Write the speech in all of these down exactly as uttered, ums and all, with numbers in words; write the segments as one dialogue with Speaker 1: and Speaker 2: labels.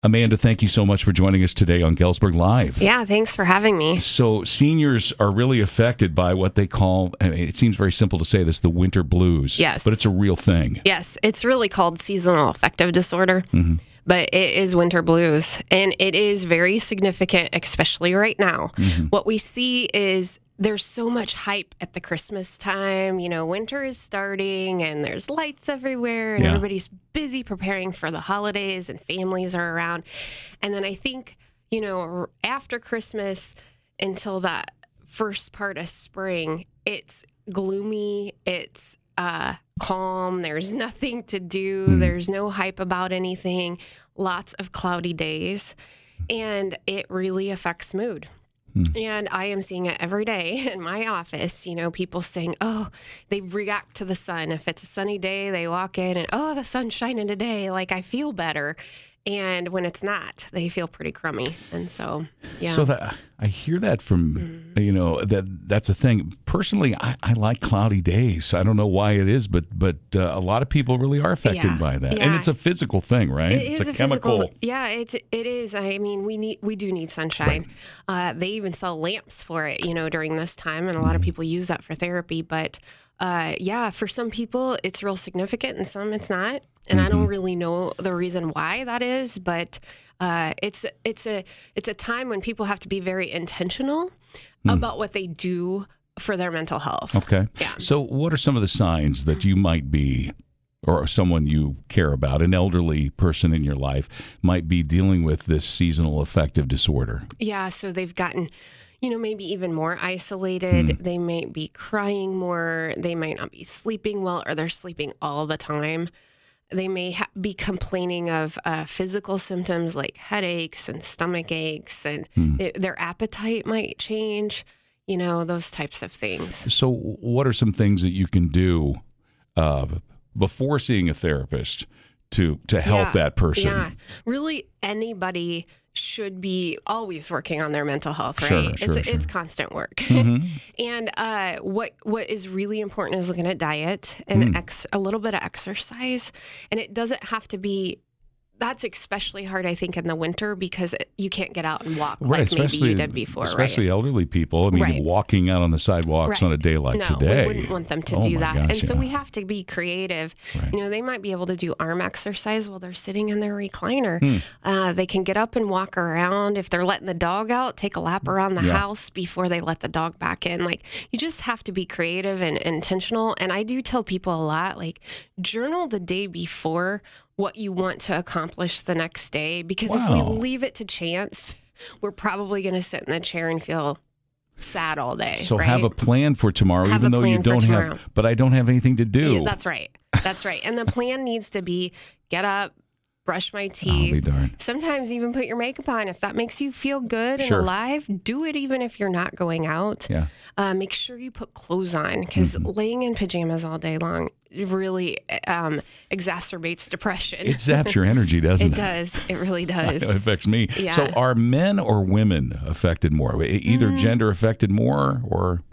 Speaker 1: Amanda, thank you so much for joining us today on Galesburg Live.
Speaker 2: Yeah, thanks for having me.
Speaker 1: So seniors are really affected by what they call, I mean, it seems very simple to say this, the winter blues.
Speaker 2: Yes.
Speaker 1: But it's a real thing.
Speaker 2: Yes, it's really called seasonal affective disorder, mm-hmm. but it is winter blues. And it is very significant, especially right now. Mm-hmm. What we see is there's so much hype at the Christmas time. You know, winter is starting and there's lights everywhere and yeah. everybody's busy preparing for the holidays and families are around. And then I think, you know, after Christmas until that first part of spring, it's gloomy, it's uh, calm, there's nothing to do, mm. there's no hype about anything, lots of cloudy days, and it really affects mood. And I am seeing it every day in my office, you know, people saying, oh, they react to the sun. If it's a sunny day, they walk in and, oh, the sun's shining today. Like, I feel better. And when it's not, they feel pretty crummy. And so, yeah.
Speaker 1: So that, I hear that from, mm-hmm. you know, that that's a thing. Personally, I, I like cloudy days. I don't know why it is, but but uh, a lot of people really are affected
Speaker 2: yeah.
Speaker 1: by that.
Speaker 2: Yeah.
Speaker 1: And it's a physical thing, right?
Speaker 2: It
Speaker 1: it's
Speaker 2: is
Speaker 1: a,
Speaker 2: a
Speaker 1: chemical.
Speaker 2: Physical, yeah, it, it is. I mean, we need we do need sunshine. Right. Uh, they even sell lamps for it, you know, during this time. And a lot mm-hmm. of people use that for therapy. But uh, yeah, for some people, it's real significant and some it's not. And mm-hmm. I don't really know the reason why that is, but uh, it's it's a it's a time when people have to be very intentional mm. about what they do for their mental health.
Speaker 1: Okay.
Speaker 2: Yeah.
Speaker 1: So what are some of the signs that you might be, or someone you care about, an elderly person in your life, might be dealing with this seasonal affective disorder?
Speaker 2: Yeah, so they've gotten, you know, maybe even more isolated.
Speaker 1: Mm.
Speaker 2: They might be crying more. They might not be sleeping well, or they're sleeping all the time. They may ha- be complaining of uh, physical symptoms like headaches and stomach aches, and mm. it, their appetite might change, you know, those types of things.
Speaker 1: So what are some things that you can do uh, before seeing a therapist to, to help
Speaker 2: yeah,
Speaker 1: that person?
Speaker 2: Yeah, really anybody should be always working on their mental health, right?
Speaker 1: Sure, sure,
Speaker 2: it's
Speaker 1: sure.
Speaker 2: it's constant work.
Speaker 1: Mm-hmm.
Speaker 2: And uh, what what is really important is looking at diet and mm. ex- a little bit of exercise. And it doesn't have to be, that's especially hard, I think, in the winter because it, you can't get out and walk
Speaker 1: right,
Speaker 2: like maybe you did before,
Speaker 1: especially
Speaker 2: right?
Speaker 1: elderly people. I mean,
Speaker 2: right.
Speaker 1: walking out on the sidewalks
Speaker 2: right.
Speaker 1: on a day like
Speaker 2: no,
Speaker 1: today.
Speaker 2: we wouldn't want them to
Speaker 1: oh
Speaker 2: do that.
Speaker 1: Gosh,
Speaker 2: and so
Speaker 1: yeah.
Speaker 2: we have to be creative.
Speaker 1: Right.
Speaker 2: You know, they might be able to do arm exercise while they're sitting in their recliner.
Speaker 1: Hmm.
Speaker 2: Uh, they can get up and walk around. If they're letting the dog out, take a lap around the
Speaker 1: yeah.
Speaker 2: house before they let the dog back in. Like, you just have to be creative and intentional. And I do tell people a lot, like, journal the day before what you want to accomplish the next day, because
Speaker 1: wow.
Speaker 2: if we leave it to chance, we're probably going to sit in the chair and feel sad all day.
Speaker 1: So
Speaker 2: right?
Speaker 1: have a plan for tomorrow,
Speaker 2: have
Speaker 1: even though you don't
Speaker 2: tomorrow.
Speaker 1: have, but I don't have anything to do.
Speaker 2: Yeah, that's right. That's right. And the plan needs to be get up, brush my
Speaker 1: I'll
Speaker 2: teeth.
Speaker 1: be darned.
Speaker 2: Sometimes even put your makeup on. If that makes you feel good
Speaker 1: Sure.
Speaker 2: and alive, do it even if you're not going out.
Speaker 1: Yeah.
Speaker 2: Uh, make sure you put clothes on, because
Speaker 1: mm-hmm.
Speaker 2: laying in pajamas all day long really um, exacerbates depression.
Speaker 1: It zaps your energy, doesn't it?
Speaker 2: It does. It really does.
Speaker 1: It affects me.
Speaker 2: Yeah.
Speaker 1: So are men or women affected more? Either mm. gender affected more, or...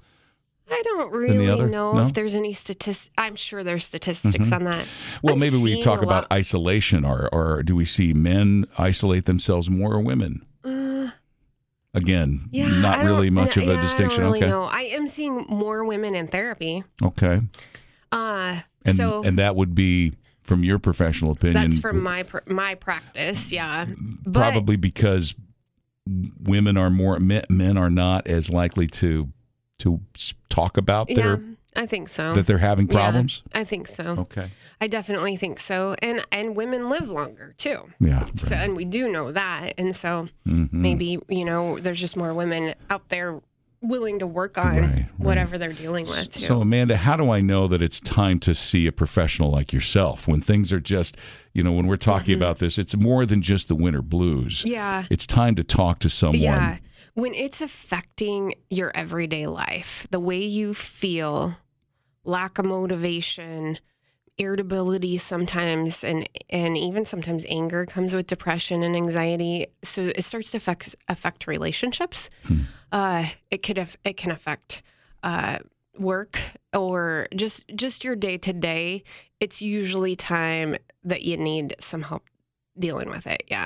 Speaker 2: I don't really
Speaker 1: other?
Speaker 2: know
Speaker 1: No?
Speaker 2: if there's any statistics. I'm sure there's statistics
Speaker 1: mm-hmm.
Speaker 2: on that.
Speaker 1: Well,
Speaker 2: I've
Speaker 1: maybe we
Speaker 2: seen
Speaker 1: talk
Speaker 2: a
Speaker 1: about
Speaker 2: lot-
Speaker 1: isolation, or, or do we see men isolate themselves more, or women?
Speaker 2: Uh,
Speaker 1: Again,
Speaker 2: yeah,
Speaker 1: not
Speaker 2: I
Speaker 1: really
Speaker 2: don't-
Speaker 1: much of a
Speaker 2: yeah,
Speaker 1: distinction.
Speaker 2: I don't really
Speaker 1: okay.
Speaker 2: know. I am seeing more women in therapy.
Speaker 1: Okay.
Speaker 2: Uh,
Speaker 1: And
Speaker 2: so
Speaker 1: and that would be, from your professional opinion,
Speaker 2: that's from my pr- my practice. Yeah, but,
Speaker 1: probably because women are more men, men are not as likely to to s- talk about their
Speaker 2: yeah, I think so.
Speaker 1: that they're having problems.
Speaker 2: Yeah, I think so.
Speaker 1: Okay.
Speaker 2: I definitely think so. And and women live longer too.
Speaker 1: Yeah.
Speaker 2: So
Speaker 1: right.
Speaker 2: and we do know that. And so
Speaker 1: Mm-hmm.
Speaker 2: maybe, you know, there's just more women out there willing to work on
Speaker 1: Right, right.
Speaker 2: whatever they're dealing with too.
Speaker 1: So, Amanda, how do I know that it's time to see a professional like yourself when things are just, you know, when we're talking
Speaker 2: Mm-hmm.
Speaker 1: about this, it's more than just the winter blues.
Speaker 2: Yeah.
Speaker 1: It's time to talk to someone.
Speaker 2: Yeah. When it's affecting your everyday life, the way you feel, lack of motivation, irritability sometimes, and, and even sometimes anger comes with depression and anxiety. So it starts to affect, affect relationships.
Speaker 1: Hmm.
Speaker 2: Uh, it could have, it can affect uh, work or just just your day to day. It's usually time that you need some help dealing with it. Yeah.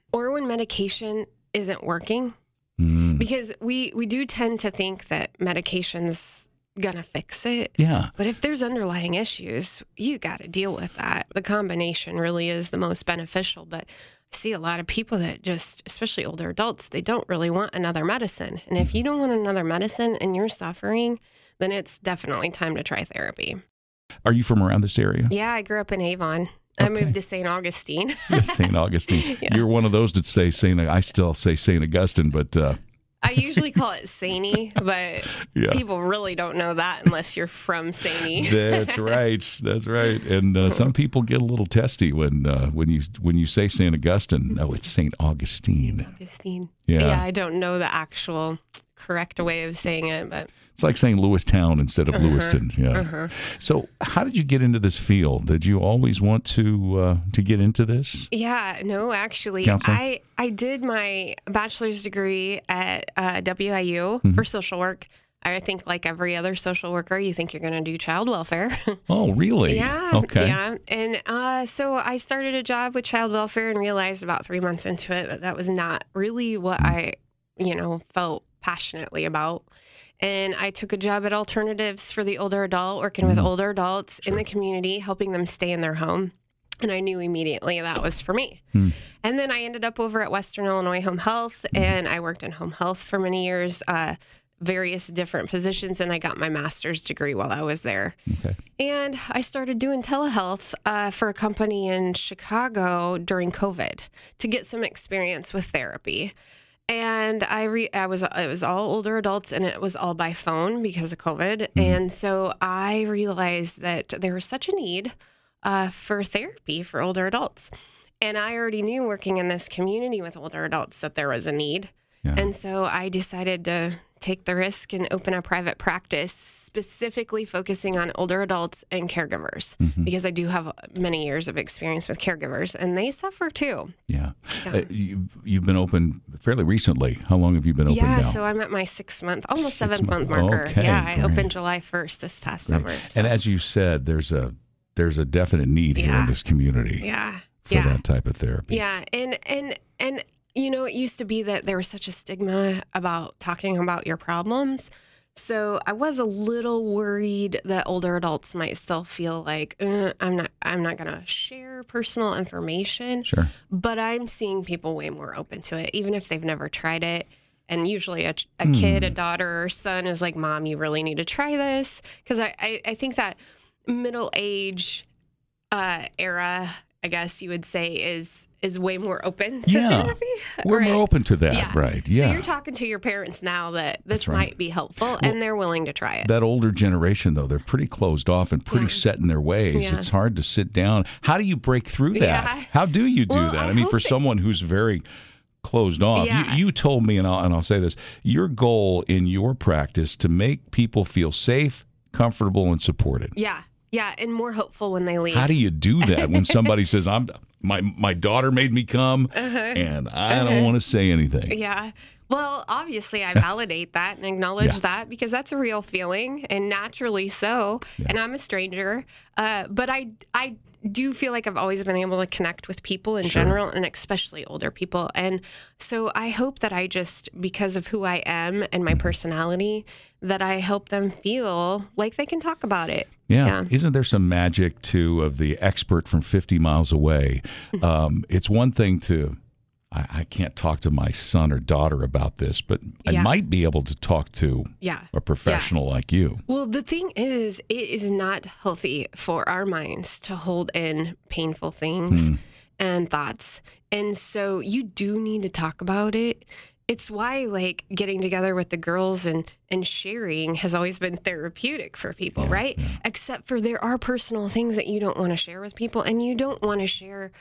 Speaker 2: or when medication isn't working.
Speaker 1: Mm.
Speaker 2: Because we, we do tend to think that medication's gonna fix it.
Speaker 1: Yeah.
Speaker 2: But if there's underlying issues, you got to deal with that. The combination really is the most beneficial. But I see a lot of people that just, especially older adults, they don't really want another medicine. And if you don't want another medicine and you're suffering, then it's definitely time to try therapy.
Speaker 1: Are you from around this area?
Speaker 2: Yeah, I grew up in Avon.
Speaker 1: Okay.
Speaker 2: I moved to Saint Augustine.
Speaker 1: Yes, Saint Augustine.
Speaker 2: Yeah.
Speaker 1: You're one of those that say Saint. I still say Saint Augustine, but uh,
Speaker 2: I usually call it Sainty, but
Speaker 1: yeah.
Speaker 2: people really don't know that unless you're from Sainty.
Speaker 1: That's right. That's right. And uh, some people get a little testy when uh, when you when you say Saint Augustine. No, it's Saint Augustine.
Speaker 2: Augustine.
Speaker 1: Yeah.
Speaker 2: Yeah, I don't know the actual correct way of saying it, but
Speaker 1: it's like saying Lewistown instead of
Speaker 2: uh-huh.
Speaker 1: Lewiston. Yeah.
Speaker 2: Uh-huh.
Speaker 1: So, how did you get into this field? Did you always want to uh, to get into this?
Speaker 2: Yeah, no, actually,
Speaker 1: Counseling?
Speaker 2: I I did my bachelor's degree at uh, W I U
Speaker 1: Mm-hmm.
Speaker 2: for social work. I think, like every other social worker, you think you're going to do child welfare.
Speaker 1: Oh, really?
Speaker 2: Yeah.
Speaker 1: Okay.
Speaker 2: Yeah. And uh, so I started a job with child welfare and realized about three months into it that that was not really what I, you know, felt passionately about. And I took a job at Alternatives for the older adult, working with older adults
Speaker 1: Sure.
Speaker 2: in the community, helping them stay in their home. And I knew immediately that was for me.
Speaker 1: Hmm.
Speaker 2: And then I ended up over at Western Illinois Home Health, and I worked in home health for many years, uh, various different positions, and I got my master's degree while I was there.
Speaker 1: Okay.
Speaker 2: And I started doing telehealth uh, for a company in Chicago during COVID to get some experience with therapy. And I re- I was it was all older adults, and it was all by phone because of COVID. Mm-hmm. And so I realized that there was such a need uh, for therapy for older adults. And I already knew, working in this community with older adults, that there was a need.
Speaker 1: Yeah.
Speaker 2: And so I decided to take the risk and open a private practice specifically focusing on older adults and caregivers, mm-hmm. because I do have many years of experience with caregivers, and they suffer too.
Speaker 1: Yeah.
Speaker 2: Yeah.
Speaker 1: Uh, you, you've been open fairly recently. How long have you been open
Speaker 2: yeah,
Speaker 1: now?
Speaker 2: so I'm at my sixth month, almost
Speaker 1: Six
Speaker 2: seventh month
Speaker 1: month-
Speaker 2: marker.
Speaker 1: okay,
Speaker 2: yeah, I
Speaker 1: great.
Speaker 2: opened July first this past
Speaker 1: Great.
Speaker 2: summer. so-
Speaker 1: And as you said, there's a there's a definite need here
Speaker 2: Yeah.
Speaker 1: in this community
Speaker 2: yeah,
Speaker 1: for
Speaker 2: yeah.
Speaker 1: that type of therapy.
Speaker 2: Yeah, and and and you know, it used to be that there was such a stigma about talking about your problems. So I was a little worried that older adults might still feel like uh, I'm not I'm not going to share personal information.
Speaker 1: Sure.
Speaker 2: But I'm seeing people way more open to it, even if they've never tried it. And usually a, a hmm. kid, a daughter or son is like, Mom, you really need to try this. Because I, I, I think that middle age uh, era, I guess you would say, is is way more open to
Speaker 1: yeah.
Speaker 2: therapy.
Speaker 1: We're
Speaker 2: right?
Speaker 1: more open to that,
Speaker 2: yeah.
Speaker 1: right? Yeah.
Speaker 2: So you're talking to your parents now that this
Speaker 1: right.
Speaker 2: might be helpful, well, and they're willing to try it.
Speaker 1: That older generation, though, they're pretty closed off and pretty
Speaker 2: yeah.
Speaker 1: set in their ways.
Speaker 2: Yeah.
Speaker 1: It's hard to sit down. How do you break through that?
Speaker 2: Yeah.
Speaker 1: How do you do
Speaker 2: well,
Speaker 1: that? I,
Speaker 2: I
Speaker 1: mean, for
Speaker 2: they...
Speaker 1: someone who's very closed off,
Speaker 2: yeah.
Speaker 1: you, you told me, and I'll, and I'll say this, your goal in your practice to make people feel safe, comfortable, and supported.
Speaker 2: Yeah. Yeah, and more hopeful when they leave.
Speaker 1: How do you do that when somebody says, "I'm my my daughter made me come, uh-huh. and I
Speaker 2: uh-huh.
Speaker 1: don't want to say anything"?
Speaker 2: Yeah. Well, obviously, I validate that and acknowledge
Speaker 1: Yeah.
Speaker 2: that because that's a real feeling, and naturally so.
Speaker 1: Yeah.
Speaker 2: And I'm a stranger, uh, but I I do feel like I've always been able to connect with people in
Speaker 1: Sure.
Speaker 2: general, and especially older people. And so I hope that I just, because of who I am and my personality, that I help them feel like they can talk about it.
Speaker 1: Yeah.
Speaker 2: Yeah.
Speaker 1: Isn't there some magic, too, of the expert from fifty miles away? Um, it's one thing to, I, I can't talk to my son or daughter about this, but I
Speaker 2: Yeah.
Speaker 1: might be able to talk to
Speaker 2: Yeah.
Speaker 1: a professional like you.
Speaker 2: Well, the thing is, it is not healthy for our minds to hold in painful things
Speaker 1: Hmm.
Speaker 2: and thoughts. And so you do need to talk about it. It's why, like, getting together with the girls and, and sharing has always been therapeutic for people,
Speaker 1: Yeah,
Speaker 2: right?
Speaker 1: yeah.
Speaker 2: Except for there are personal things that you don't want to share with people, and you don't want to share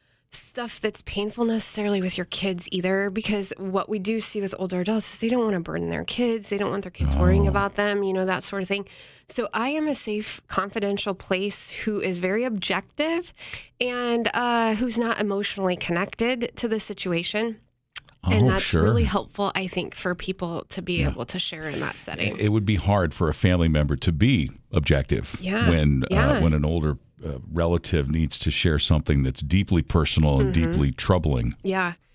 Speaker 2: stuff that's painful necessarily with your kids either, because what we do see with older adults is they don't want to burden their kids. They don't want their kids
Speaker 1: Oh.
Speaker 2: worrying about them, you know, that sort of thing. So I am a safe, confidential place who is very objective and uh, who's not emotionally connected to the situation.
Speaker 1: Oh,
Speaker 2: And that's
Speaker 1: sure.
Speaker 2: really helpful, I think, for people to be
Speaker 1: Yeah.
Speaker 2: able to share in that setting.
Speaker 1: It would be hard for a family member to be objective
Speaker 2: Yeah,
Speaker 1: when
Speaker 2: yeah.
Speaker 1: Uh, when an older uh, relative needs to share something that's deeply personal and
Speaker 2: Mm-hmm.
Speaker 1: deeply troubling.
Speaker 2: Yeah.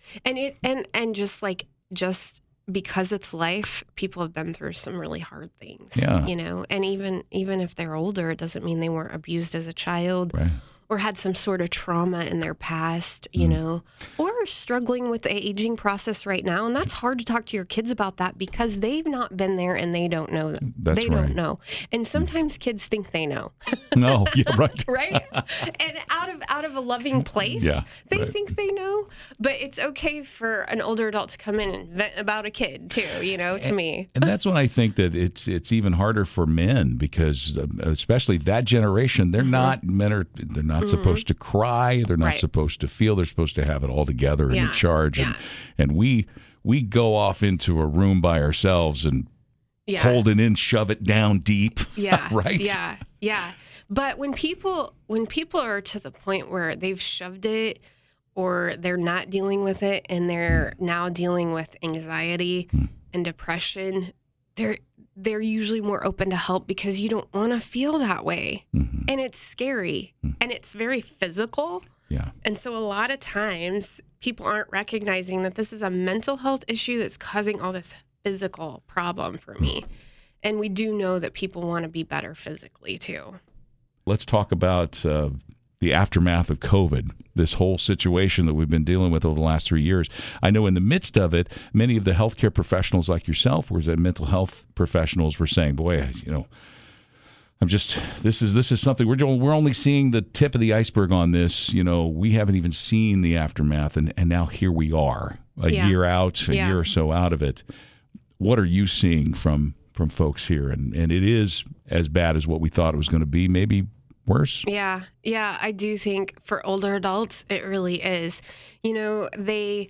Speaker 2: And it and and just like just because it's life, people have been through some really hard things.
Speaker 1: Yeah.
Speaker 2: You know, and even even if they're older, it doesn't mean they weren't abused as a child.
Speaker 1: Right.
Speaker 2: Or had some sort of trauma in their past, you mm. know, or struggling with the aging process right now. And that's hard to talk to your kids about that because they've not been there and they don't know. That.
Speaker 1: That's
Speaker 2: they
Speaker 1: right.
Speaker 2: don't know. And sometimes mm. kids think they know.
Speaker 1: No, yeah, right.
Speaker 2: Right? And out of out of a loving place,
Speaker 1: yeah,
Speaker 2: they
Speaker 1: right.
Speaker 2: think they know. But it's okay for an older adult to come in and vent about a kid too, you know, to
Speaker 1: and,
Speaker 2: me.
Speaker 1: And that's when I think that it's it's even harder for men because uh, especially that generation, they're mm-hmm. not men are they're not mm-hmm. supposed to cry. They're not
Speaker 2: right.
Speaker 1: supposed to feel. They're supposed to have it all together and
Speaker 2: yeah.
Speaker 1: in charge.
Speaker 2: Yeah.
Speaker 1: And and we we go off into a room by ourselves and
Speaker 2: yeah.
Speaker 1: hold it in, shove it down deep.
Speaker 2: Yeah.
Speaker 1: right.
Speaker 2: Yeah. Yeah. But when people when people are to the point where they've shoved it or they're not dealing with it and they're now dealing with anxiety mm. and depression, they're they're usually more open to help because you don't want to feel that way. Mm-hmm. And it's scary mm. and it's very physical.
Speaker 1: Yeah.
Speaker 2: And so a lot of times people aren't recognizing that this is a mental health issue that's causing all this physical problem for me. And we do know that people want to be better physically too.
Speaker 1: Let's talk about uh, the aftermath of COVID, this whole situation that we've been dealing with over the last three years. I know in the midst of it, many of the healthcare professionals like yourself, were the mental health professionals, were saying, boy, you know, I'm just, this is this is something, we're we're only seeing the tip of the iceberg on this. You know, we haven't even seen the aftermath, and, and now here we are, a
Speaker 2: yeah.
Speaker 1: year out, a
Speaker 2: yeah.
Speaker 1: year or so out of it. What are you seeing from from folks here? And and it is as bad as what we thought it was going to be, maybe worse.
Speaker 2: Yeah. Yeah. I do think for older adults, it really is. You know, they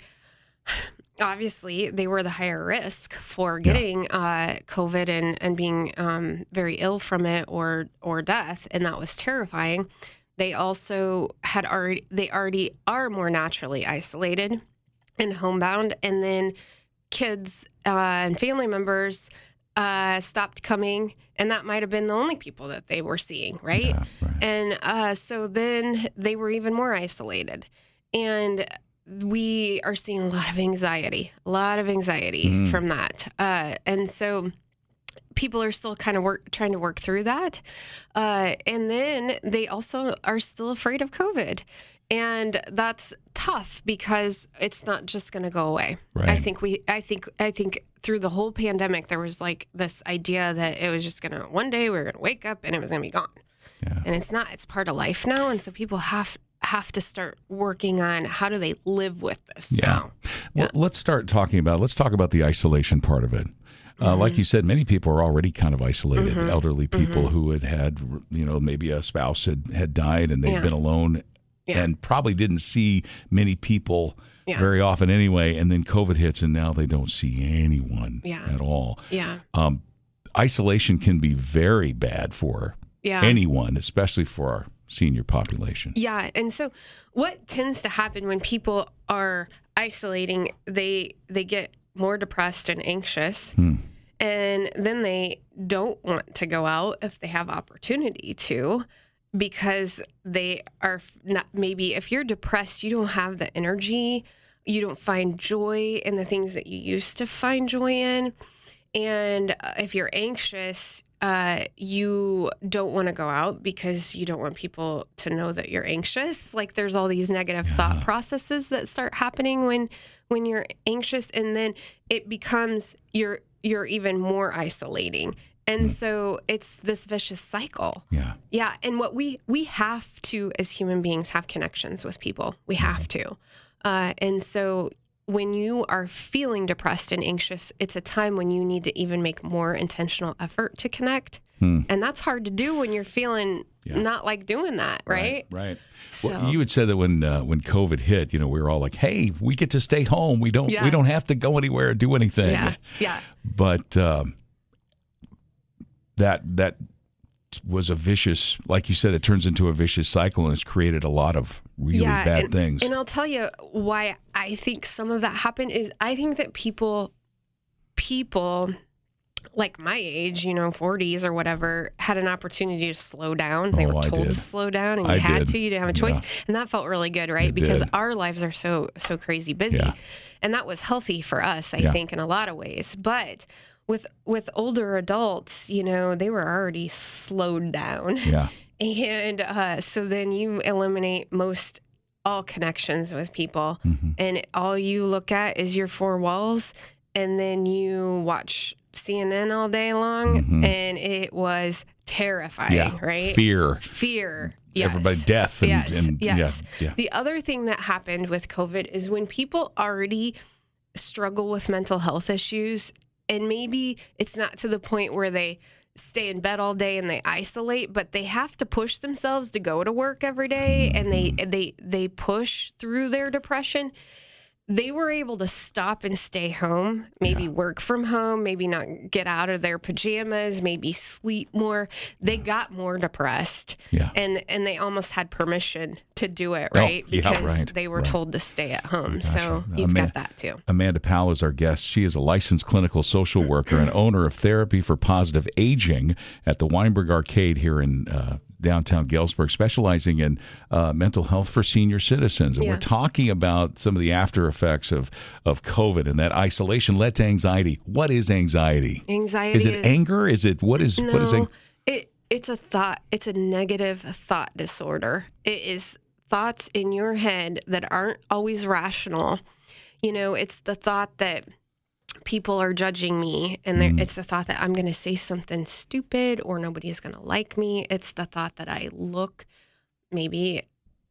Speaker 2: obviously they were the higher risk for getting yeah. uh, COVID and, and being um, very ill from it or or death. And that was terrifying. They also had already they already are more naturally isolated and homebound. And then kids uh, and family members uh, stopped coming, and that might have been the only people that they were seeing, right?
Speaker 1: Yeah, right.
Speaker 2: And uh, so then they were even more isolated. And we are seeing a lot of anxiety, a lot of anxiety mm. from that. Uh, and so people are still kind of work, trying to work through that. Uh, and then they also are still afraid of COVID. And that's tough because it's not just going to go away.
Speaker 1: Right.
Speaker 2: I think we, I think, I think through the whole pandemic, there was like this idea that it was just going to, one day we were going to wake up and it was going to be gone.
Speaker 1: Yeah.
Speaker 2: And it's not, it's part of life now. And so people have, have to start working on how do they live with this
Speaker 1: yeah.
Speaker 2: now.
Speaker 1: Well, yeah. let's start talking about, let's talk about the isolation part of it. Uh, mm-hmm. Like you said, many people are already kind of isolated, mm-hmm. elderly people mm-hmm. who had had, you know, maybe a spouse had, had died and they've
Speaker 2: yeah.
Speaker 1: been alone yeah. and probably didn't see many people yeah. very often anyway. And then COVID hits and now they don't see anyone
Speaker 2: yeah.
Speaker 1: at all.
Speaker 2: Yeah.
Speaker 1: Um, isolation can be very bad for
Speaker 2: yeah.
Speaker 1: anyone, especially for our senior population.
Speaker 2: Yeah. And so what tends to happen when people are isolating, they they get more depressed and anxious. Hmm. And then they don't want to go out if they have opportunity to, because they are not, maybe if you're depressed, you don't have the energy, you don't find joy in the things that you used to find joy in. And if you're anxious, uh, you don't want to go out because you don't want people to know that you're anxious. Like there's all these negative yeah. thought processes that start happening when when you're anxious, and then it becomes you're you're even more isolating. And so it's this vicious cycle.
Speaker 1: Yeah.
Speaker 2: Yeah. And what we we have to, as human beings, have connections with people. We have to. Uh, and so when you are feeling depressed and anxious, it's a time when you need to even make more intentional effort to connect. Hmm. And that's hard to do when you're feeling yeah. not like doing that, right?
Speaker 1: Right. right.
Speaker 2: So.
Speaker 1: Well, you had said that when uh, when COVID hit, you know, we were all like, "Hey, we get to stay home. We don't
Speaker 2: yeah.
Speaker 1: we don't have to go anywhere or do anything."
Speaker 2: Yeah. Yeah.
Speaker 1: But um, that that was a vicious, like you said, it turns into a vicious cycle, and it's created a lot of really
Speaker 2: yeah,
Speaker 1: bad
Speaker 2: and,
Speaker 1: things.
Speaker 2: And I'll tell you why I think some of that happened is I think that people people like my age, you know, forties or whatever, had an opportunity to slow down. They
Speaker 1: Oh,
Speaker 2: were
Speaker 1: I
Speaker 2: told
Speaker 1: did.
Speaker 2: to slow down, and you
Speaker 1: I
Speaker 2: had
Speaker 1: did.
Speaker 2: to. You didn't have a choice,
Speaker 1: Yeah.
Speaker 2: and that felt really good, right?
Speaker 1: It
Speaker 2: Because
Speaker 1: did.
Speaker 2: our lives are so so crazy busy,
Speaker 1: Yeah.
Speaker 2: and that was healthy for us, I
Speaker 1: Yeah.
Speaker 2: think, in a lot of ways. But with with older adults, you know, they were already slowed down,
Speaker 1: Yeah.
Speaker 2: and uh, so then you eliminate most all connections with people,
Speaker 1: Mm-hmm.
Speaker 2: and all you look at is your four walls, and then you watch C N N all day long,
Speaker 1: Mhm.
Speaker 2: and it was terrifying,
Speaker 1: Yeah.
Speaker 2: right?
Speaker 1: Fear.
Speaker 2: Fear. Yes.
Speaker 1: Everybody death and,
Speaker 2: yes.
Speaker 1: and
Speaker 2: yes.
Speaker 1: yeah. Yeah.
Speaker 2: The other thing that happened with COVID is when people already struggle with mental health issues, and maybe it's not to the point where they stay in bed all day and they isolate, but they have to push themselves to go to work every day, and they they they push through their depression. They were able to stop and stay home, maybe
Speaker 1: Yeah.
Speaker 2: work from home, maybe not get out of their pajamas, maybe sleep more. They got more depressed,
Speaker 1: Yeah.
Speaker 2: and and they almost had permission to do it,
Speaker 1: Oh,
Speaker 2: right?
Speaker 1: yeah,
Speaker 2: Because
Speaker 1: right,
Speaker 2: they were
Speaker 1: right.
Speaker 2: told to stay at home.
Speaker 1: Gosh,
Speaker 2: so
Speaker 1: uh,
Speaker 2: you've
Speaker 1: Ama-
Speaker 2: got that too.
Speaker 1: Amanda Powell is our guest. She is a licensed clinical social worker and owner of Therapy for Positive Aging at the Weinberg Arcade here in uh, downtown Galesburg, specializing in uh, mental health for senior citizens. And
Speaker 2: Yeah.
Speaker 1: we're talking about some of the after effects of, of COVID and that isolation led to anxiety. What is anxiety?
Speaker 2: Anxiety
Speaker 1: Is it anger? Is it what is
Speaker 2: No,
Speaker 1: what is ang-
Speaker 2: it it's a thought. It's a negative thought disorder. It is thoughts in your head that aren't always rational. You know, it's the thought that people are judging me, and
Speaker 1: Mm.
Speaker 2: it's the thought that I'm going to say something stupid or nobody's going to like me. It's the thought that I look maybe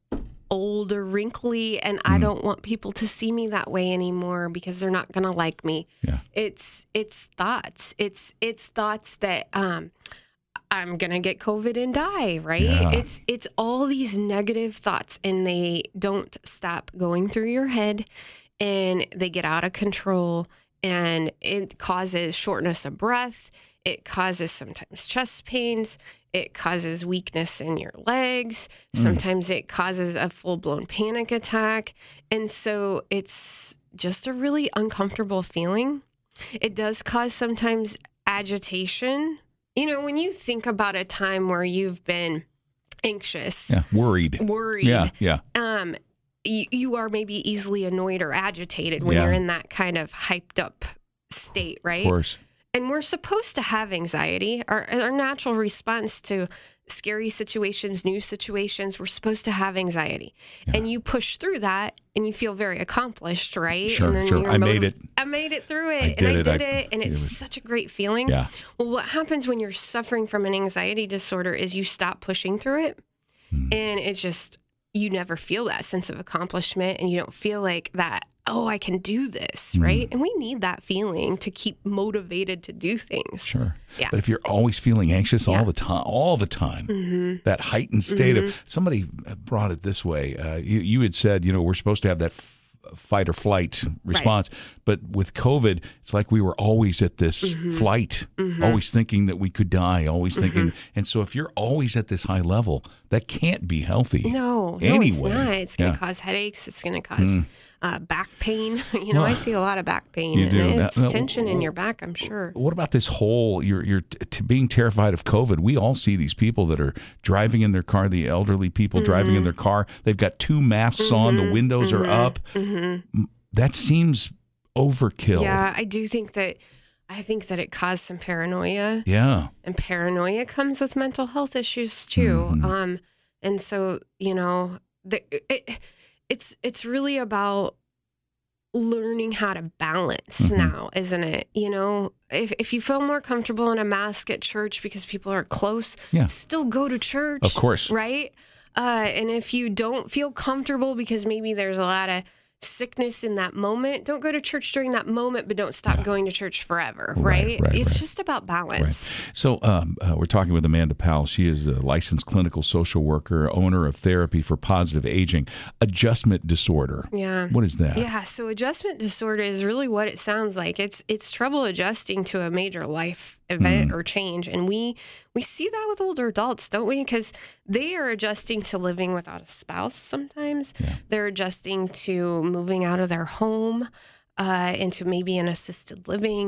Speaker 2: old or wrinkly, and I
Speaker 1: Mm.
Speaker 2: don't want people to see me that way anymore because they're not going to like me.
Speaker 1: Yeah.
Speaker 2: It's it's thoughts. It's it's thoughts that um I'm gonna get COVID and die, right?
Speaker 1: Yeah.
Speaker 2: It's it's all these negative thoughts, and they don't stop going through your head, and they get out of control, and it causes shortness of breath. It causes sometimes chest pains. It causes weakness in your legs. Sometimes it causes a full blown panic attack, and so it's just a really uncomfortable feeling. It does cause sometimes agitation. You know, when you think about a time where you've been anxious,
Speaker 1: yeah, worried.
Speaker 2: worried,
Speaker 1: Yeah, yeah.
Speaker 2: um, you, you are maybe easily annoyed or agitated when
Speaker 1: Yeah.
Speaker 2: you're in that kind of hyped up state, right?
Speaker 1: Of course.
Speaker 2: And we're supposed to have anxiety. Our, our natural response to scary situations, new situations, we're supposed to have anxiety.
Speaker 1: Yeah.
Speaker 2: And you push through that and you feel very accomplished, right?
Speaker 1: Sure,
Speaker 2: and then
Speaker 1: sure.
Speaker 2: you're
Speaker 1: I made it.
Speaker 2: I made it through it.
Speaker 1: I
Speaker 2: and
Speaker 1: did
Speaker 2: I
Speaker 1: it.
Speaker 2: did
Speaker 1: I-
Speaker 2: it. And
Speaker 1: it
Speaker 2: it's
Speaker 1: was-
Speaker 2: such a great feeling.
Speaker 1: Yeah.
Speaker 2: Well, what happens when you're suffering from an anxiety disorder is you stop pushing through it.
Speaker 1: Mm.
Speaker 2: And it's just, you never feel that sense of accomplishment, and you don't feel like that, oh, I can do this,
Speaker 1: Mm.
Speaker 2: right? And we need that feeling to keep motivated to do things.
Speaker 1: Sure.
Speaker 2: Yeah.
Speaker 1: But if you're always feeling anxious
Speaker 2: Yeah.
Speaker 1: all the time, all the time,
Speaker 2: Mm-hmm.
Speaker 1: that heightened state of somebody brought it this way. Uh, you, you had said, you know, we're supposed to have that f- fight or flight response, but with COVID, it's like we were always at this
Speaker 2: Mm-hmm.
Speaker 1: flight, always thinking that we could die, always thinking. And so if you're always at this high level, that can't be healthy.
Speaker 2: No, no,
Speaker 1: Anyway,
Speaker 2: it's not. It's going to
Speaker 1: yeah. Mm.
Speaker 2: cause headaches. It's going to cause uh, back pain. You know, I see a lot of back pain.
Speaker 1: You
Speaker 2: and
Speaker 1: do.
Speaker 2: It's
Speaker 1: Now- now,
Speaker 2: tension in your back, I'm sure.
Speaker 1: What about this whole you're you're t- t- being terrified of COVID? We all see these people that are driving in their car, the elderly people driving in their car. They've got two masks on, the windows are up. M- That seems overkill.
Speaker 2: Yeah, I do think that. I think that it caused some paranoia.
Speaker 1: Yeah.
Speaker 2: And paranoia comes with mental health issues too.
Speaker 1: Mhm.
Speaker 2: Um, and so you know, the, it, it's it's really about learning how to balance
Speaker 1: Mhm.
Speaker 2: now, isn't it? You know, if if you feel more comfortable in a mask at church because people are close,
Speaker 1: Yeah.
Speaker 2: still go to church,
Speaker 1: Of course.
Speaker 2: right? Uh, and if you don't feel comfortable because maybe there's a lot of sickness in that moment, don't go to church during that moment, but don't stop
Speaker 1: Yeah.
Speaker 2: going to church forever,
Speaker 1: Right,
Speaker 2: right?
Speaker 1: right,
Speaker 2: it's
Speaker 1: right.
Speaker 2: just about balance.
Speaker 1: So um, uh, we're talking with Amanda Powell. She is a licensed clinical social worker, owner of Therapy for Positive Aging. Adjustment disorder.
Speaker 2: Yeah.
Speaker 1: What is that?
Speaker 2: Yeah, so adjustment disorder is really what it sounds like. It's it's trouble adjusting to a major life event
Speaker 1: Mm.
Speaker 2: or change, and we we see that with older adults, don't we? Because they are adjusting to living without a spouse. Sometimes
Speaker 1: Yeah.
Speaker 2: they're adjusting to moving out of their home uh, into maybe an assisted living.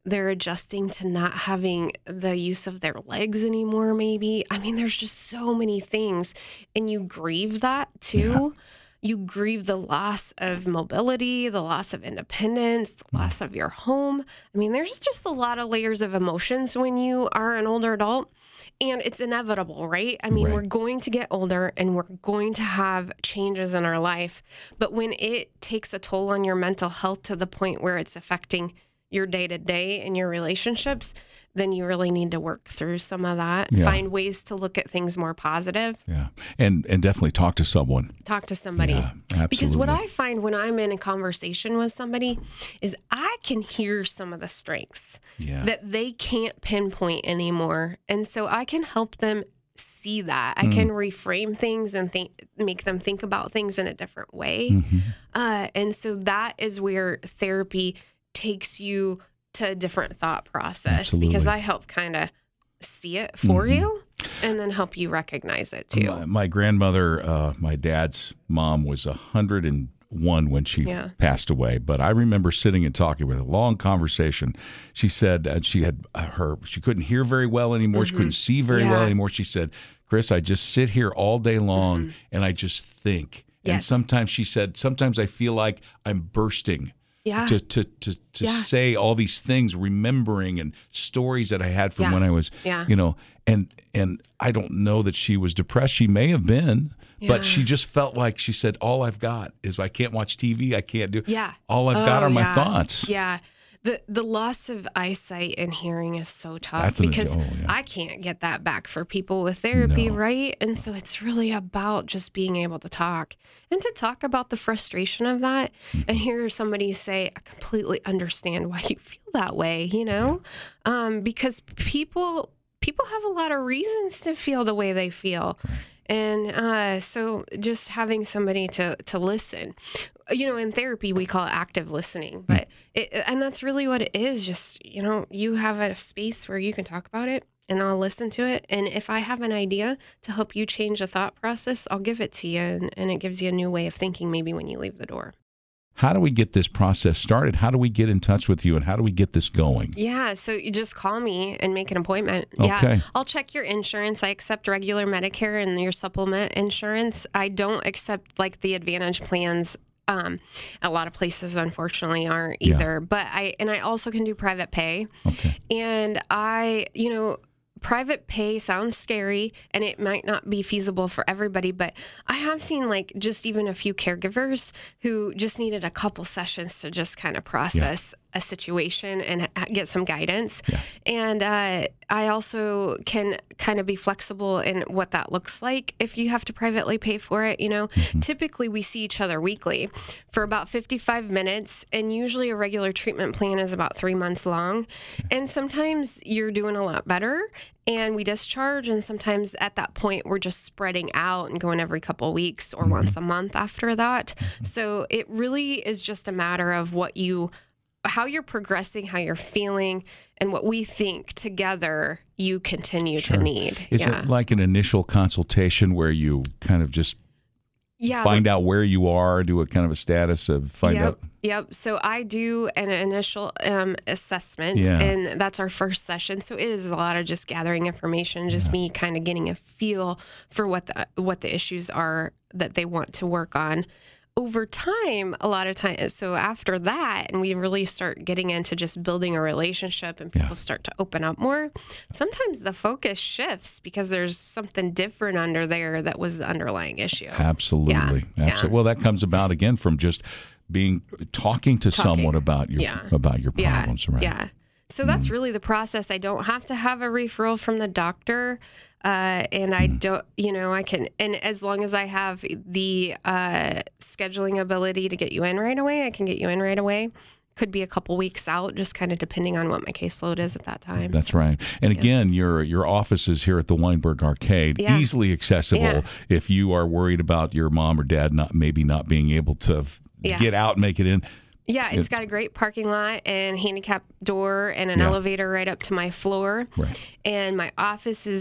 Speaker 2: they're adjusting to not having the use of their legs anymore, maybe. I mean, there's just so many things. And you grieve that too. Yeah. You grieve the loss of mobility, the loss of independence, the loss of your home. I mean, there's just a lot of layers of emotions when you are an older adult. And it's inevitable, right? I mean, right. we're going to get older and we're going to have changes in our life. But when it takes a toll on your mental health to the point where it's affecting your day-to-day and your relationships, then you really need to work through some of that. Yeah. Find ways to look at things more positive.
Speaker 1: Yeah, and and definitely talk to someone.
Speaker 2: Talk to somebody.
Speaker 1: Yeah, absolutely.
Speaker 2: Because what I find when I'm in a conversation with somebody is I can hear some of the strengths yeah. that they can't pinpoint anymore. And so I can help them see that. I mm. can reframe things and think, make them think about things in a different way. Mm-hmm. Uh, and so that is where therapy takes you to a different thought process. Absolutely. Because I help kind of see it for mm-hmm. you and then help you recognize it too.
Speaker 1: My, my grandmother, uh, my dad's mom, was one hundred one when she yeah. passed away. But I remember sitting and talking with her, a long conversation. She said uh, she had uh, her, she couldn't hear very well anymore. Mm-hmm. She couldn't see very yeah. well anymore. She said, Chris, I just sit here all day long mm-hmm. and I just think. Yes. And sometimes she said, sometimes I feel like I'm bursting. Yeah. To to to, to yeah. say all these things, remembering and stories that I had from yeah. when I was, yeah. you know, and and I don't know that she was depressed. She may have been, yeah. but she just felt like, she said, all I've got is I can't watch T V. I can't do.
Speaker 2: Yeah.
Speaker 1: All I've oh, got are my
Speaker 2: yeah.
Speaker 1: thoughts.
Speaker 2: Yeah. The the loss of eyesight and hearing is so tough.
Speaker 1: That's
Speaker 2: because
Speaker 1: an, oh, yeah.
Speaker 2: I can't get that back for people with therapy,
Speaker 1: no.
Speaker 2: right? And so it's really about just being able to talk and to talk about the frustration of that mm-hmm. and hear somebody say, I completely understand why you feel that way, you know? Yeah. Um, because people people have a lot of reasons to feel the way they feel. Right. And uh, so just having somebody to, to listen, you know, in therapy, we call it active listening, but it, and that's really what it is. Just, you know, you have a space where you can talk about it and I'll listen to it. And if I have an idea to help you change a thought process, I'll give it to you. And, and it gives you a new way of thinking maybe when you leave the door.
Speaker 1: How do we get this process started? How do we get in touch with you, and how do we get this going?
Speaker 2: Yeah, so you just call me and make an appointment.
Speaker 1: Okay.
Speaker 2: Yeah, I'll check your insurance. I accept regular Medicare and your supplement insurance. I don't accept like the Advantage plans. Um, a lot of places, unfortunately, aren't either. Yeah. But I and I also can do private pay.
Speaker 1: Okay.
Speaker 2: And I, you know. Private pay sounds scary and it might not be feasible for everybody, but I have seen like just even a few caregivers who just needed a couple sessions to just kind of process yeah. a situation and get some guidance. Yeah. And uh, I also can kind of be flexible in what that looks like if you have to privately pay for it. You know, mm-hmm. typically we see each other weekly for about fifty-five minutes, and usually a regular treatment plan is about three months long. And sometimes you're doing a lot better and we discharge, and sometimes at that point we're just spreading out and going every couple of weeks or mm-hmm. once a month after that. Mm-hmm. So it really is just a matter of what you, how you're progressing, how you're feeling, and what we think together you continue
Speaker 1: sure.
Speaker 2: to need.
Speaker 1: Is
Speaker 2: yeah.
Speaker 1: it like an initial consultation where you kind of just
Speaker 2: yeah,
Speaker 1: find
Speaker 2: but,
Speaker 1: out where you are, do a kind of a status of find
Speaker 2: yep,
Speaker 1: out?
Speaker 2: Yep. So I do an initial um, assessment,
Speaker 1: yeah.
Speaker 2: and that's our first session. So it is a lot of just gathering information, just yeah. me kind of getting a feel for what the what the issues are that they want to work on. Over time, a lot of times, so after that, and we really start getting into just building a relationship and people yeah. start to open up more, sometimes the focus shifts because there's something different under there that was the underlying issue.
Speaker 1: Absolutely.
Speaker 2: Yeah.
Speaker 1: Absolutely. Yeah. Well, that comes about again from just being, talking to talking. someone about your,
Speaker 2: yeah.
Speaker 1: about your problems.
Speaker 2: Yeah.
Speaker 1: Right?
Speaker 2: Yeah. So that's really the process. I don't have to have a referral from the doctor. Uh, and I don't, you know, I can, and as long as I have the uh, scheduling ability to get you in right away, I can get you in right away. Could be a couple weeks out, just kind of depending on what my caseload is at that time.
Speaker 1: That's
Speaker 2: so,
Speaker 1: right. And
Speaker 2: yeah.
Speaker 1: again, your your office is here at the Weinberg Arcade,
Speaker 2: yeah.
Speaker 1: easily accessible
Speaker 2: yeah.
Speaker 1: if you are worried about your mom or dad not maybe not being able to yeah. get out and make it in.
Speaker 2: Yeah, it's, it's got a great parking lot and handicap door and an
Speaker 1: yeah.
Speaker 2: elevator right up to my floor.
Speaker 1: Right.
Speaker 2: And my office is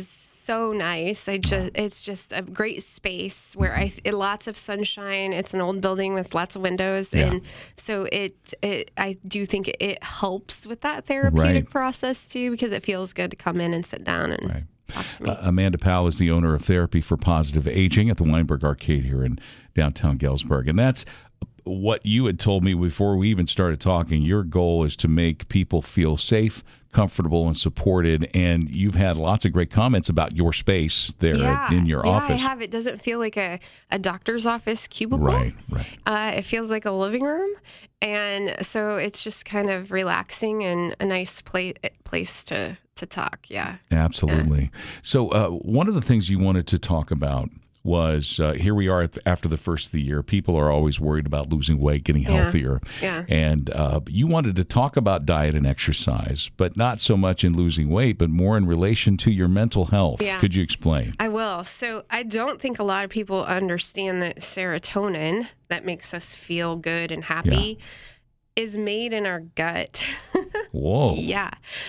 Speaker 2: so nice. I just it's just a great space where I it, lots of sunshine. It's an old building with lots of windows,
Speaker 1: Yeah.
Speaker 2: and so it it I do think it helps with that therapeutic
Speaker 1: Right.
Speaker 2: process too, because it feels good to come in and sit down and
Speaker 1: Right.
Speaker 2: talk to me.
Speaker 1: Uh, Amanda Powell is the owner of Therapy for Positive Aging at the Weinberg Arcade here in downtown Galesburg. And that's what you had told me before we even started talking. Your goal is to make people feel safe, comfortable, and supported. And you've had lots of great comments about your space there
Speaker 2: yeah,
Speaker 1: in your
Speaker 2: yeah,
Speaker 1: office.
Speaker 2: I have. It doesn't feel like a, a doctor's office cubicle.
Speaker 1: Right, right.
Speaker 2: Uh, it feels like a living room. And so it's just kind of relaxing and a nice place place to, to talk. Yeah.
Speaker 1: Absolutely. So uh, one of the things you wanted to talk about was uh, here we are at, after the first of the year. People are always worried about losing weight, getting
Speaker 2: Yeah.
Speaker 1: healthier.
Speaker 2: Yeah.
Speaker 1: And uh, you wanted to talk about diet and exercise, but not so much in losing weight, but more in relation to your mental health.
Speaker 2: Yeah.
Speaker 1: Could you explain?
Speaker 2: I will. So I don't think a lot of people understand that serotonin, that makes us feel good and happy, is made in our gut.
Speaker 1: Whoa.
Speaker 2: Yeah.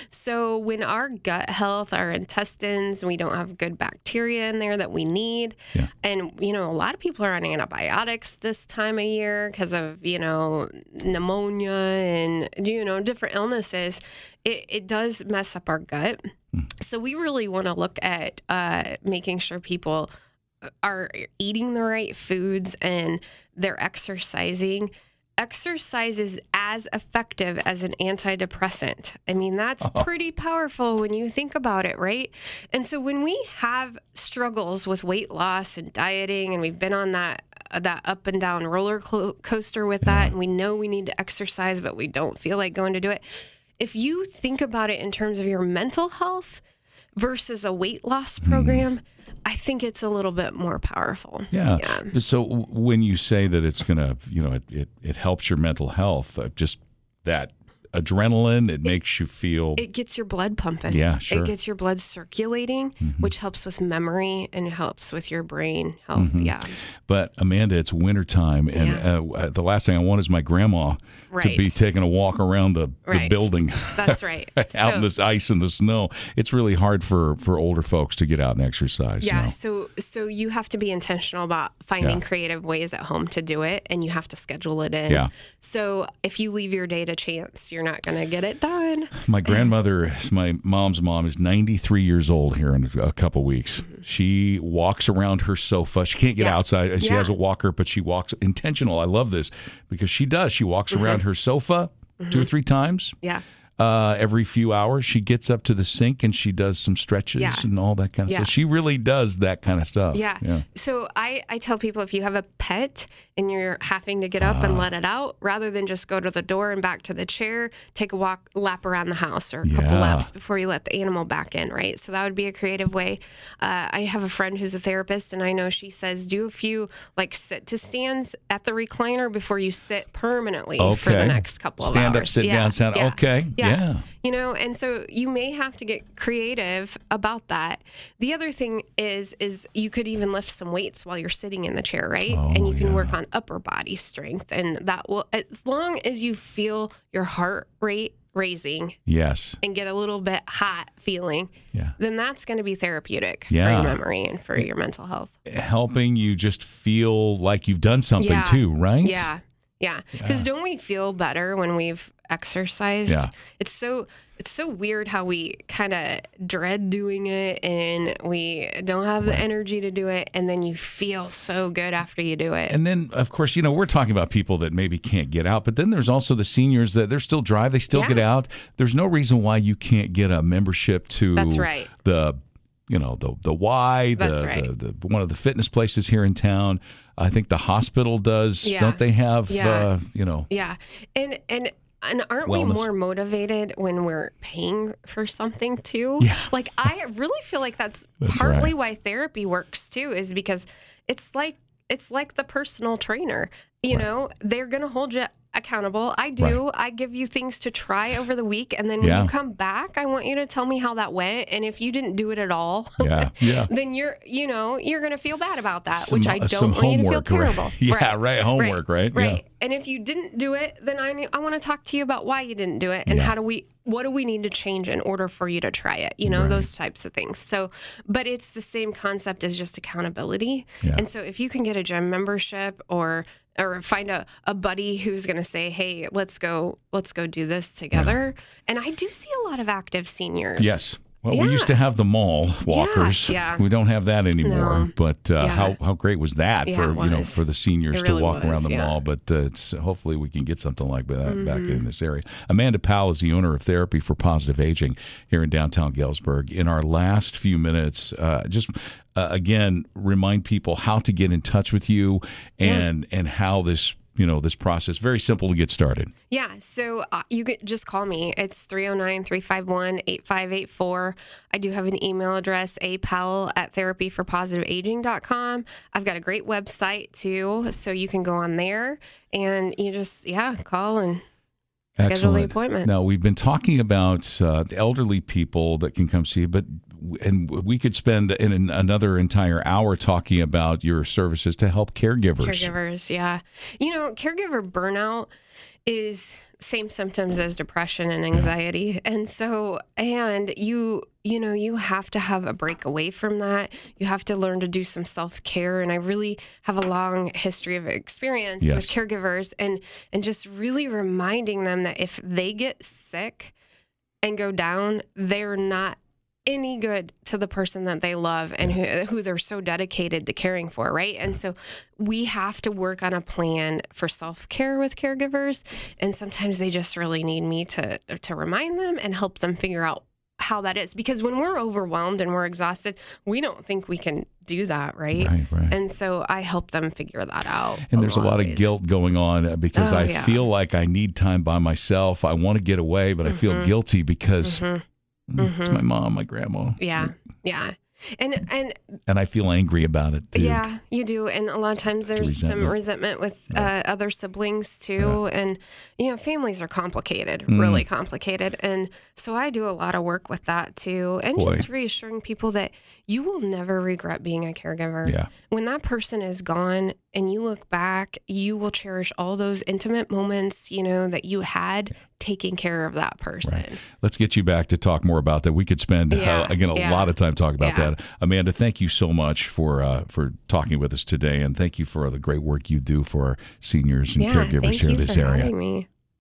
Speaker 2: So when our gut health, our intestines, we don't have good bacteria in there that we need.
Speaker 1: Yeah.
Speaker 2: And, you know, a lot of people are on antibiotics this time of year because of, you know, pneumonia and, you know, different illnesses. It, it does mess up our gut.
Speaker 1: Mm.
Speaker 2: So we really want to look at uh, making sure people are eating the right foods and they're exercising. Exercise is as effective as an antidepressant. I mean, that's
Speaker 1: Oh.
Speaker 2: pretty powerful when you think about it, right? And so when we have struggles with weight loss and dieting, and we've been on that that up and down roller co- coaster with that, and we know we need to exercise, but we don't feel like going to do it. If you think about it in terms of your mental health versus a weight loss program, I think it's a little bit more powerful.
Speaker 1: Yeah.
Speaker 2: Yeah.
Speaker 1: So w- when you say that it's going to, you know, it, it, it helps your mental health, uh, just that adrenaline, it makes you feel.
Speaker 2: It gets your blood pumping.
Speaker 1: Yeah, sure.
Speaker 2: It gets your blood circulating,
Speaker 1: Mm-hmm.
Speaker 2: which helps with memory and helps with your brain health.
Speaker 1: Mm-hmm.
Speaker 2: Yeah.
Speaker 1: But Amanda, it's wintertime, and
Speaker 2: Yeah.
Speaker 1: uh, the last thing I want is my grandma to
Speaker 2: Right.
Speaker 1: be taking a walk around the, the
Speaker 2: Right.
Speaker 1: building.
Speaker 2: That's right.
Speaker 1: out
Speaker 2: So-
Speaker 1: in this ice and the snow. It's really hard for, for older folks to get out and exercise.
Speaker 2: Yeah,
Speaker 1: now.
Speaker 2: so so you have to be intentional about finding
Speaker 1: Yeah.
Speaker 2: creative ways at home to do it, and you have to schedule it in.
Speaker 1: Yeah.
Speaker 2: So if you leave your day to chance, you're not going to get it done.
Speaker 1: My grandmother, my mom's mom, is ninety-three years old here in a couple weeks. She walks around her sofa. She can't get
Speaker 2: Yeah.
Speaker 1: outside. She
Speaker 2: Yeah.
Speaker 1: has a walker, but she walks intentional. I love this because she does. She walks
Speaker 2: Mm-hmm.
Speaker 1: around her sofa two or three times.
Speaker 2: Yeah.
Speaker 1: Uh, every few hours, she gets up to the sink and she does some stretches
Speaker 2: Yeah.
Speaker 1: and all that kind of
Speaker 2: Yeah.
Speaker 1: stuff. She really does that kind of stuff.
Speaker 2: Yeah.
Speaker 1: Yeah.
Speaker 2: So I, I tell people if you have a pet and you're having to get up and let it out, rather than just go to the door and back to the chair, take a walk, lap around the house or a couple
Speaker 1: Yeah.
Speaker 2: laps before you let the animal back in, right? So that would be a creative way. Uh, I have a friend who's a therapist, and I know she says do a few like sit to stands at the recliner before you sit permanently for the
Speaker 1: Okay.
Speaker 2: next couple of
Speaker 1: Stand
Speaker 2: hours.
Speaker 1: up, sit
Speaker 2: Yeah.
Speaker 1: down, stand.
Speaker 2: Yeah.
Speaker 1: Okay.
Speaker 2: Yeah.
Speaker 1: Yeah.
Speaker 2: You know, and so you may have to get creative about that. The other thing is is you could even lift some weights while you're sitting in the chair, right?
Speaker 1: Oh,
Speaker 2: and you can
Speaker 1: yeah.
Speaker 2: work on upper body strength, and that will, as long as you feel your heart rate raising
Speaker 1: Yes.
Speaker 2: and get a little bit hot feeling,
Speaker 1: Yeah.
Speaker 2: then that's going to be therapeutic
Speaker 1: Yeah.
Speaker 2: for your memory and for your mental health.
Speaker 1: Helping you just feel like you've done something
Speaker 2: Yeah.
Speaker 1: too, right?
Speaker 2: Yeah. Yeah. Because don't we feel better when we've exercised?
Speaker 1: Yeah.
Speaker 2: It's so it's so weird how we kind of dread doing it and we don't have the energy to do it, and then you feel so good after you do it.
Speaker 1: And then, of course, you know, we're talking about people that maybe can't get out, but then there's also the seniors that they're still drive, they still
Speaker 2: Yeah.
Speaker 1: get out. There's no reason why you can't get a membership to
Speaker 2: That's right.
Speaker 1: the, you know, the the Y, the,
Speaker 2: That's right.
Speaker 1: the, the one of the fitness places here in town. I think the hospital does.
Speaker 2: Yeah.
Speaker 1: Don't they have,
Speaker 2: Yeah.
Speaker 1: uh, you know,
Speaker 2: Yeah. And and and aren't we
Speaker 1: Wellness.
Speaker 2: more motivated when we're paying for something too?
Speaker 1: Yeah.
Speaker 2: Like I really feel like that's,
Speaker 1: That's
Speaker 2: partly
Speaker 1: right.
Speaker 2: why therapy works too, is because it's like it's like the personal trainer. You know, they're going to hold you accountable. I do.
Speaker 1: Right.
Speaker 2: I give you things to try over the week, and then when
Speaker 1: Yeah.
Speaker 2: you come back, I want you to tell me how that went. And if you didn't do it at all,
Speaker 1: Yeah, yeah.
Speaker 2: then you're, you know, you're going to feel bad about that,
Speaker 1: Some-
Speaker 2: which I
Speaker 1: uh,
Speaker 2: don't
Speaker 1: some
Speaker 2: want you to feel
Speaker 1: homework, right.
Speaker 2: terrible.
Speaker 1: Yeah, right, homework, right?
Speaker 2: Right.
Speaker 1: Yeah.
Speaker 2: And if you didn't do it, then I ne- I want to talk to you about why you didn't do it, and
Speaker 1: Yeah.
Speaker 2: how do we what do we need to change in order for you to try it? You know,
Speaker 1: Right.
Speaker 2: those types of things. So, but it's the same concept as just accountability.
Speaker 1: Yeah.
Speaker 2: And so if you can get a gym membership or or find a, a buddy who's going to say, "Hey, let's go let's go do this together." And I do see a lot of active seniors.
Speaker 1: Yes. Well,
Speaker 2: Yeah.
Speaker 1: we used to have the mall walkers.
Speaker 2: yeah.
Speaker 1: We don't have that anymore.
Speaker 2: No.
Speaker 1: But uh,
Speaker 2: Yeah.
Speaker 1: how how great was that
Speaker 2: Yeah,
Speaker 1: for
Speaker 2: it
Speaker 1: you know
Speaker 2: was.
Speaker 1: for the seniors
Speaker 2: It
Speaker 1: to
Speaker 2: really
Speaker 1: walk
Speaker 2: was,
Speaker 1: around the
Speaker 2: yeah.
Speaker 1: mall? But uh, it's hopefully we can get something like that back
Speaker 2: Mm-hmm.
Speaker 1: in this area. Amanda Powell is the owner of Therapy for Positive Aging here in downtown Galesburg. In our last few minutes, uh, just uh, again remind people how to get in touch with you and and how this. You know, this process, very simple to get started.
Speaker 2: Yeah, so uh, you could just call me. It's three oh nine, three five one, eight five eight four. I do have an email address, a powell at therapy for positive aging dot com. I've got a great website too, so you can go on there and you just, yeah, call and schedule
Speaker 1: Excellent.
Speaker 2: the appointment.
Speaker 1: Now, we've been talking about uh, elderly people that can come see you, but and we could spend in an, another entire hour talking about your services to help caregivers.
Speaker 2: Caregivers, yeah. You know, caregiver burnout is same symptoms as depression and anxiety. And so, and you, you know, you have to have a break away from that. You have to learn to do some self-care. And I really have a long history of experience
Speaker 1: Yes.
Speaker 2: with caregivers and, and just really reminding them that if they get sick and go down, they're not any good to the person that they love and who, who they're so dedicated to caring for, right? And so we have to work on a plan for self-care with caregivers, and sometimes they just really need me to to remind them and help them figure out how that is, because when we're overwhelmed and we're exhausted, we don't think we can do that, right?
Speaker 1: Right, right.
Speaker 2: And so I help them figure that out.
Speaker 1: And there's a lot of
Speaker 2: ways.
Speaker 1: guilt going on uh, because
Speaker 2: Oh,
Speaker 1: I
Speaker 2: yeah.
Speaker 1: feel like I need time by myself. I want to get away, but I feel guilty because mm, it's my mom, my grandma.
Speaker 2: Yeah, yeah. And and
Speaker 1: And I feel angry about it too.
Speaker 2: yeah, you do. And a lot of times there's some resentment with uh, other siblings too. And, you know, families are complicated,
Speaker 1: Mm.
Speaker 2: really complicated. And so I do a lot of work with that too. And
Speaker 1: Boy.
Speaker 2: just reassuring people that you will never regret being a caregiver.
Speaker 1: Yeah.
Speaker 2: When that person is gone and you look back, you will cherish all those intimate moments, you know, that you had taking care of that person.
Speaker 1: Right. Let's get you back to talk more about that. We could spend
Speaker 2: Yeah,
Speaker 1: uh, again a
Speaker 2: yeah.
Speaker 1: lot of time talking about
Speaker 2: Yeah.
Speaker 1: that. Amanda, thank you so much for uh, for talking with us today, and thank you for the great work you do for our seniors and
Speaker 2: Yeah,
Speaker 1: caregivers
Speaker 2: thank
Speaker 1: here
Speaker 2: you
Speaker 1: in this
Speaker 2: for
Speaker 1: area.
Speaker 2: having me.